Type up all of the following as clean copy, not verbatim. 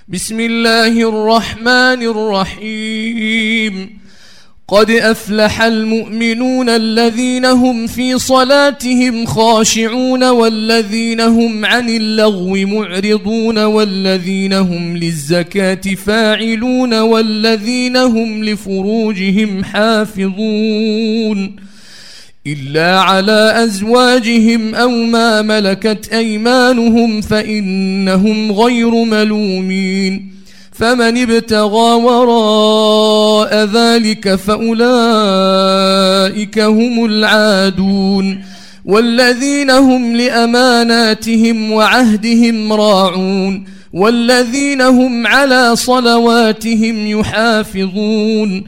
بسم الله الرحمن الرحيم. قد أفلح المؤمنون الذين هم في صلاتهم خاشعون والذين هم عن اللغو معرضون والذين هم للزكاة فاعلون والذين هم لفروجهم حافظون إلا على أزواجهم أو ما ملكت أيمانهم فإنهم غير ملومين. فمن ابتغى وراء ذلك فأولئك هم العادون والذين هم لأماناتهم وعهدهم راعون والذين هم على صلواتهم يحافظون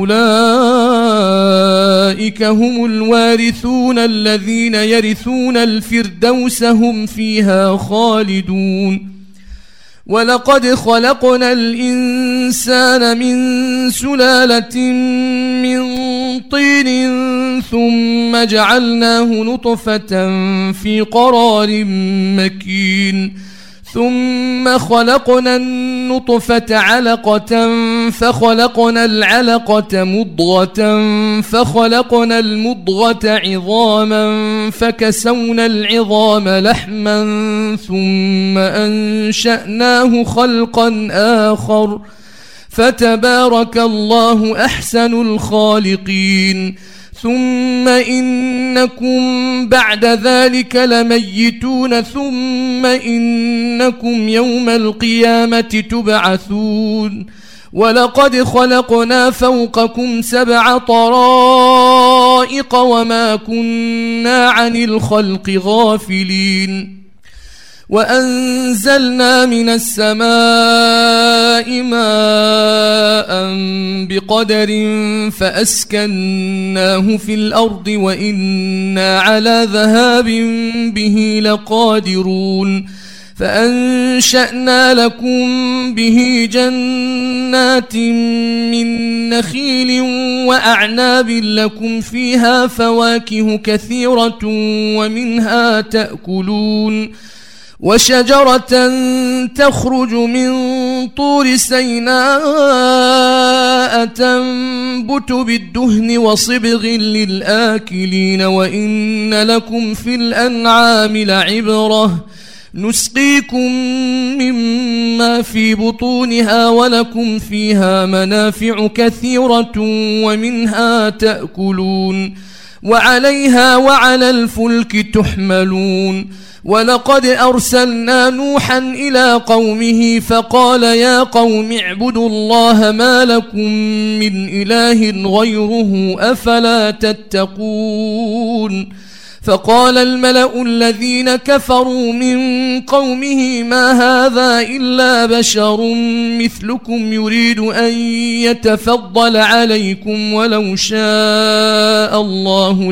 أولئك هم الوارثون الذين يرثون الفردوس هم فيها خالدون. ولقد خلقنا الإنسان من سلالة من طين ثم جعلناه نطفة في قرار مكين ثم خلقنا النطفة علقة فخلقنا العلقة مضغة فخلقنا المضغة عظاما فكسونا العظام لحما ثم أنشأناه خلقا آخر فتبارك الله أحسن الخالقين. ثم إنكم بعد ذلك لميتون ثم إنكم يوم القيامة تبعثون. ولقد خلقنا فوقكم 7 طرائق وما كنا عن الخلق غافلين. وأنزلنا من السماء ماء بقدر فأسكناه في الأرض وإنا على ذهاب به لقادرون. فأنشأنا لكم به جنات من نخيل وأعناب لكم فيها فواكه كثيرة ومنها تأكلون. وشجرة تخرج من طور سيناء تنبت بالدهن وصبغ للآكلين وإن لكم في الأنعام لعبرة نسقيكم مما في بطونها ولكم فيها منافع كثيرة ومنها تأكلون وعليها وعلى الفلك تحملون. ولقد أرسلنا نوحا إلى قومه فقال يا قوم اعبدوا الله ما لكم من إله غيره أفلا تتقون. فقال الملأ الذين كفروا من قومه ما هذا إلا بشر مثلكم يريد أن يتفضل عليكم ولو شاء الله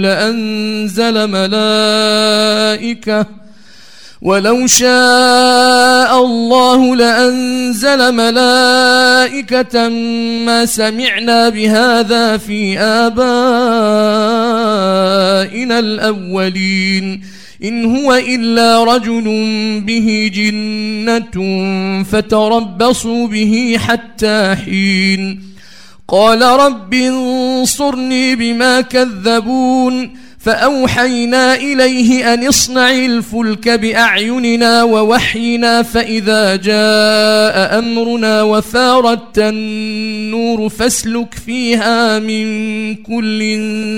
لأنزل ملائكة ما سمعنا بهذا في آبائنا الأولين إن هو إلا رجل به جنة فتربصوا به حتى حين. قال رب انصرني بما كذبون فأوحينا إليه أن اصنع الفلك بأعيننا ووحينا فإذا جاء أمرنا وفارت النور فاسلك فيها من كل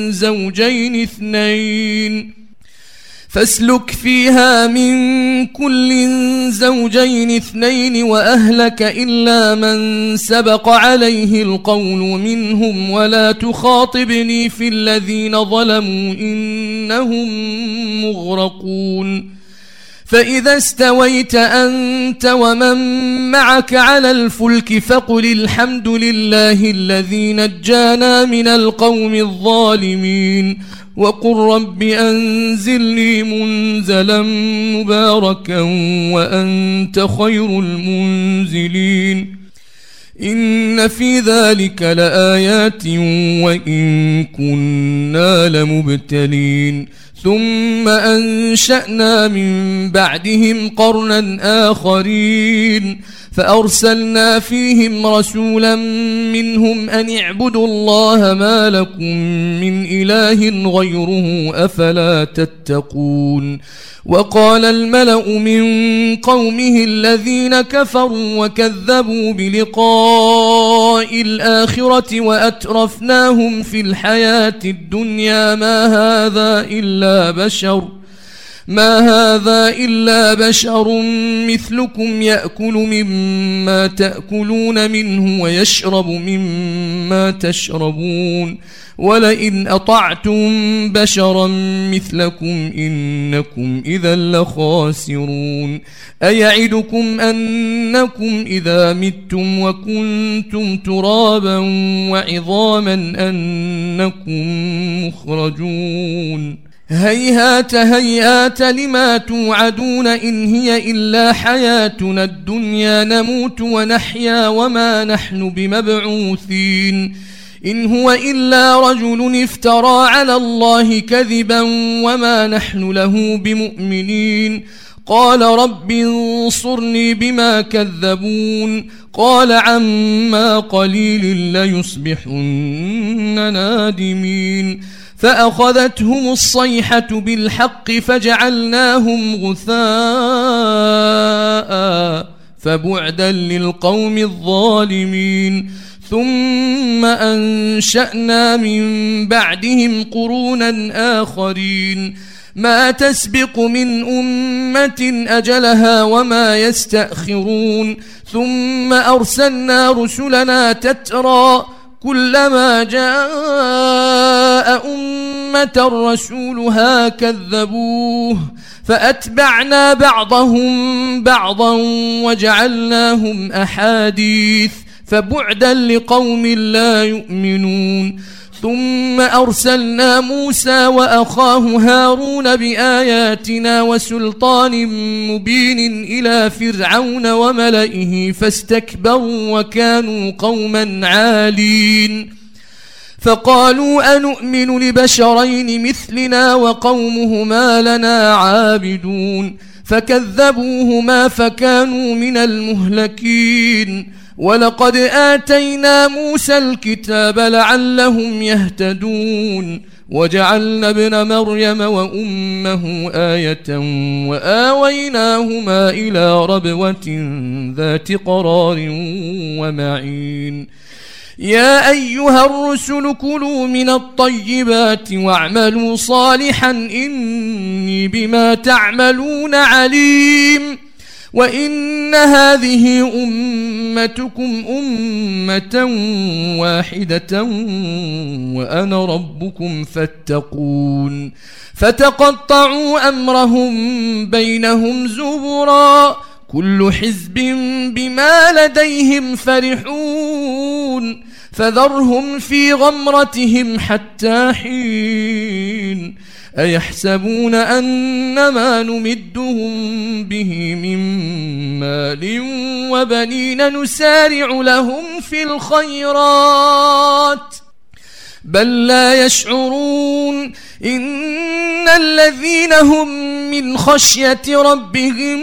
زوجين اثنين وأهلك إلا من سبق عليه القول منهم ولا تخاطبني في الذين ظلموا إنهم مغرقون. فإذا استويت أنت ومن معك على الفلك فقل الحمد لله الذي نجانا من القوم الظالمين وقل رب أنزلني منزلا مباركا وأنت خير المنزلين. إن في ذلك لآيات وإن كنا لمبتلين. ثم أنشأنا من بعدهم قرنا آخرين فأرسلنا فيهم رسولا منهم أن اعبدوا الله ما لكم من إله غيره أفلا تتقون وقال الملأ من قومه الذين كفروا وكذبوا بلقاء الآخرة وأترفناهم في الحياة الدنيا ما هذا إلا بشر مثلكم يأكل مما تأكلون منه ويشرب مما تشربون ولئن أطعتم بشرا مثلكم إنكم إذا لخاسرون أيعدكم أنكم إذا متم وكنتم ترابا وعظاما أنكم مخرجون هيهات لما توعدون إن هي إلا حياتنا الدنيا نموت ونحيا وما نحن بمبعوثين إن هو إلا رجل افترى على الله كذبا وما نحن له بمؤمنين قال رب انصرني بما كذبون قال عما قليل ليصبحن نادمين فأخذتهم الصيحة بالحق فجعلناهم غثاء فبعدا للقوم الظالمين ثم أنشأنا من بعدهم قرونا آخرين ما تسبق من أمة أجلها وما يستأخرون ثم أرسلنا رسلنا تترى كلما جاء أمة رسولها كذبوه فأتبعنا بعضهم بعضا وجعلناهم أحاديث فبعدا لقوم لا يؤمنون ثم أرسلنا موسى وأخاه هارون بآياتنا وسلطان مبين إلى فرعون وملئه فاستكبروا وكانوا قوما عالين فقالوا أنؤمن لبشرين مثلنا وقومهما لنا عابدون فكذبوهما فكانوا من المهلكين ولقد آتينا موسى الكتاب لعلهم يهتدون وجعلنا ابن مريم وأمه آية وآويناهما إلى ربوة ذات قرار ومعين يا أيها الرسل كلوا من الطيبات واعملوا صالحا إني بما تعملون عليم وإن هذه أمتكم أمة واحدة وأنا ربكم فاتقون فتقطعوا أمرهم بينهم زبرا كل حزب بما لديهم فرحون فذرهم في غمرتهم حتى حين أيحسبون أنما نمدهم به من مال وبنين نسارع لهم في الخيرات بل لا يشعرون إن الذين هم من خشية ربهم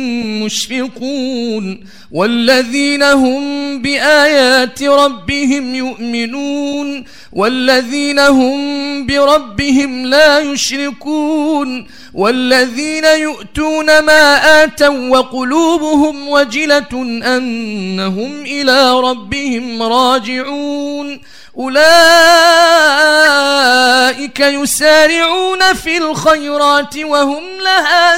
مشفقون والذين هم بآيات ربهم يؤمنون والذين هم بربهم لا يشركون والذين يؤتون ما آتوا وقلوبهم وجلة أنهم إلى ربهم راجعون أولئك يسارعون في الخيرات وهم لها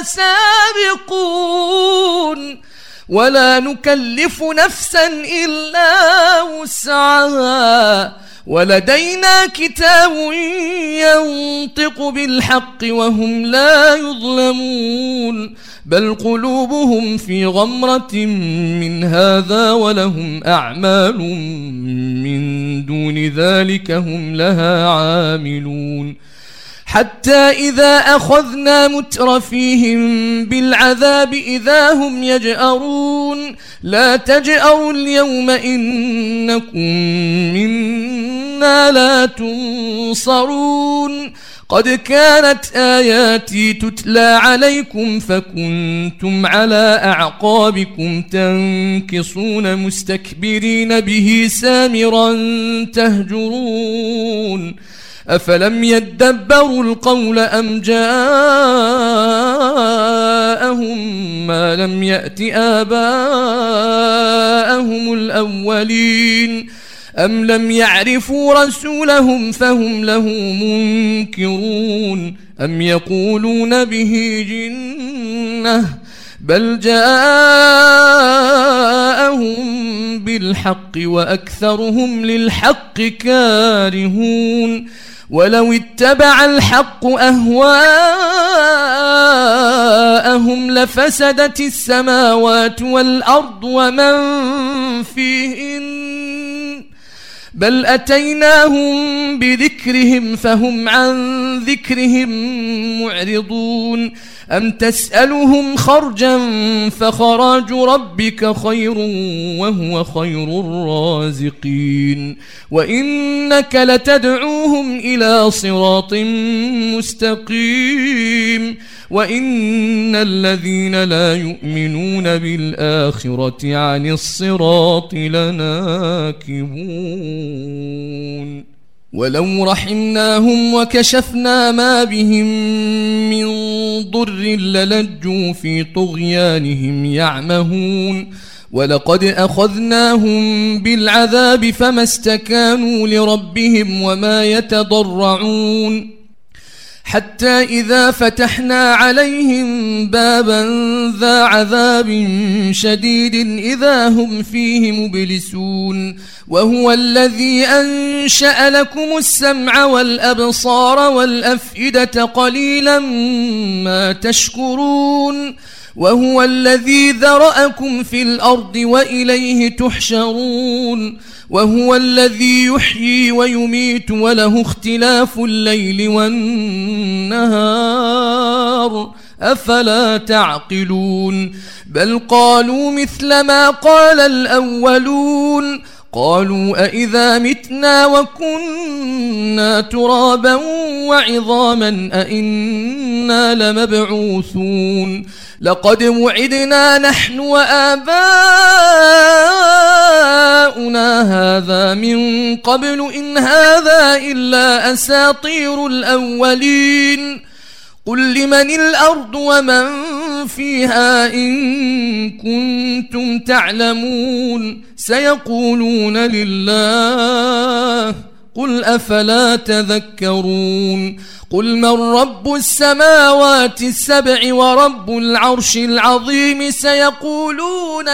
سابقون ولا نكلف نفسا إلا وسعها ولدينا كتاب ينطق بالحق وهم لا يظلمون بل قلوبهم في غمرة من هذا ولهم أعمال من دون ذلك هم لها عاملون حتى إذا أخذنا مترفيهم بالعذاب إذا هم يجأرون لا تجأروا اليوم إنكم منا لا تنصرون قد كانت آياتي تتلى عليكم فكنتم على أعقابكم تنكصون مستكبرين به سامرا تهجرون أفلم يدبروا القول أم جاءهم ما لم يأت آباءهم الأولين أم لم يعرفوا رسولهم فهم له منكرون أم يقولون به جنة بل جاءهم بالحق وأكثرهم للحق كارهون ولو اتبع الحق أهواءهم لفسدت السماوات والأرض ومن فيهن بل أتيناهم بذكرهم فهم عن ذكرهم معرضون أم تسألهم خرجا فخراج ربك خير وهو خير الرازقين وإنك لتدعوهم إلى صراط مستقيم وإن الذين لا يؤمنون بالآخرة عن الصراط لناكبون ولو رحمناهم وكشفنا ما بهم من ضر للجوا في طغيانهم يعمهون ولقد أخذناهم بالعذاب فما استكانوا لربهم وما يتضرعون حتى إذا فتحنا عليهم بابا ذا عذاب شديد إذا هم فيه مبلسون وهو الذي أنشأ لكم السمع والأبصار والأفئدة قليلا ما تشكرون وهو الذي ذرأكم في الأرض وإليه تحشرون وهو الذي يحيي ويميت وله اختلاف الليل والنهار أفلا تعقلون بل قالوا مثل ما قال الأولون قالوا أئذا متنا وكنا ترابا وعظاما أئنا لمبعوثون لقد وعدنا نحن وآباؤنا هذا من قبل إن هذا إلا أساطير الأولين قل لمن الأرض ومن فيها إن كنتم تعلمون سيقولون لله قل أفلا تذكرون قل من رب السماوات السبع ورب العرش العظيم سيقولون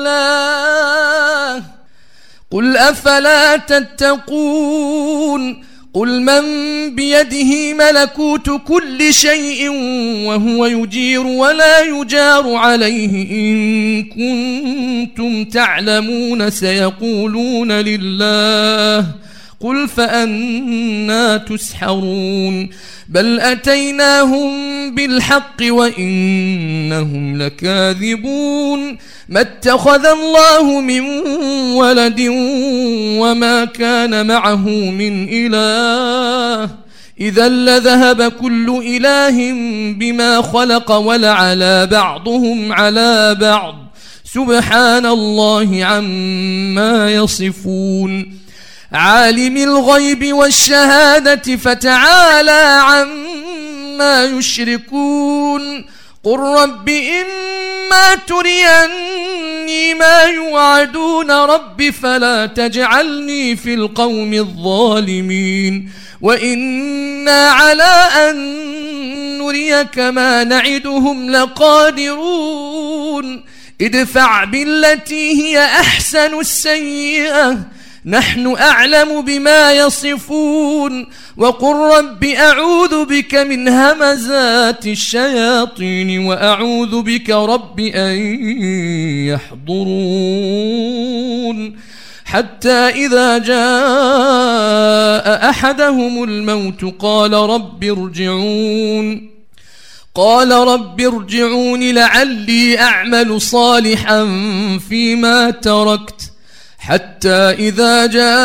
لله قل أفلا تتقون قل من بيده ملكوت كل شيء وهو يجير ولا يجار عليه إن كنتم تعلمون سيقولون لله قل فأنى تسحرون بل أتيناهم بالحق وإنهم لكاذبون ما اتخذ الله من ولد وما كان معه من إله إذا لذهب كل إله بما خلق ولعلى بعضهم على بعض سبحان الله عما يصفون عالم الغيب والشهادة فتعالى عما يشركون قل رب إما تريني ما يوعدون رب فلا تجعلني في القوم الظالمين وإنا على أن نريك ما نعدهم لقادرون ادفع بالتي هي أحسن السيئة نحن أعلم بما يصفون وقل رب أعوذ بك من همزات الشياطين وأعوذ بك رب أن يحضرون حتى إذا جاء أحدهم الموت قال رب ارجعون لعلي أعمل صالحا فيما تركت حتى إذا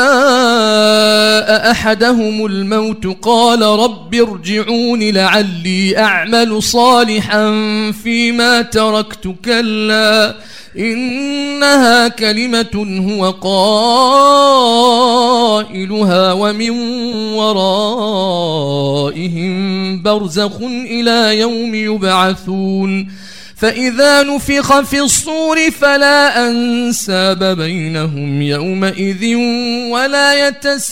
جاء أحدهم الموت قال رب ارجعون لعلي أعمل صالحا فيما تركت كلا إنها كلمة هو قائلها ومن ورائهم برزخ إلى يوم يبعثون فإذا نفخ في الصور فلا أنساب بينهم يومئذ ولا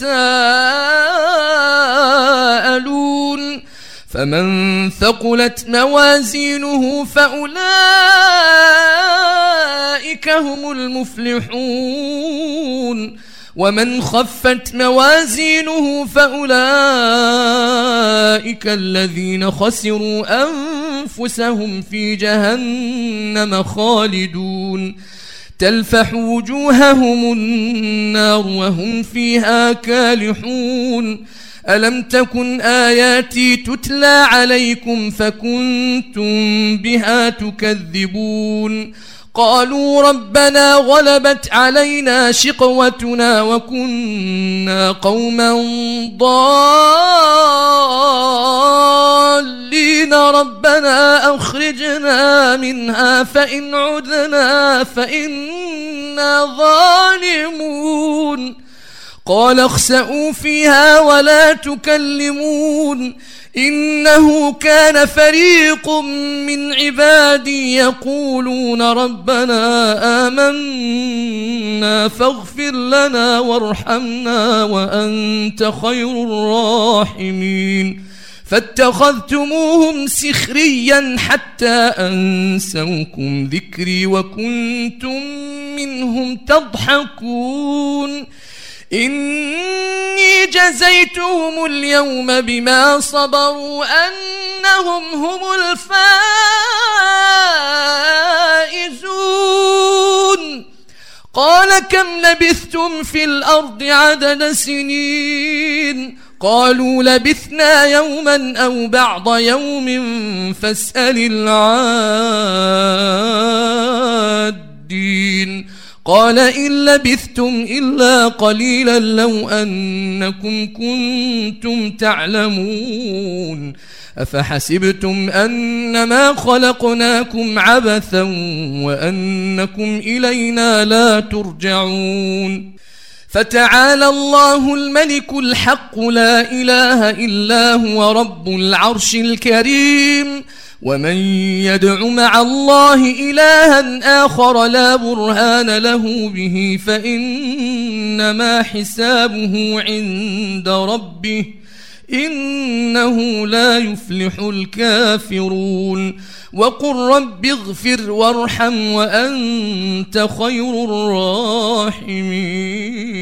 يتساءلون فمن ثقلت موازينه فأولئك هم المفلحون ومن خفت موازينه فأولئك الذين خسروا أنفسهم في جهنم خالدون تلفح وجوههم النار وهم فيها كالحون ألم تكن آياتي تتلى عليكم فكنتم بها تكذبون قالوا ربنا غلبت علينا شقوتنا وكنا قوما ضالين ربنا أخرجنا منها فإن عدنا فإنا ظالمون قال اخسئوا فيها ولا تكلمون إنه كان فريق من عبادي يقولون ربنا آمنا فاغفر لنا وارحمنا وأنت خير الراحمين فاتخذتموهم سخريا حتى أنسوكم ذكري وكنتم منهم تضحكون إني جزيتهم اليوم بما صبروا أنهم هم الفائزون قال كم لبثتم في الأرض عدد سنين قالوا لبثنا يوما أو بعض يوم فاسأل العادين قال إن لبثتم إلا قليلا لو أنكم كنتم تعلمون أفحسبتم أنما خلقناكم عبثا وأنكم إلينا لا ترجعون فتعالى الله الملك الحق لا إله إلا هو رب العرش الكريم ومن يدع مع الله إلها آخر لا برهان له به فإنما حسابه عند ربه إنه لا يفلح الكافرون وقل رب اغفر وارحم وأنت خير الراحمين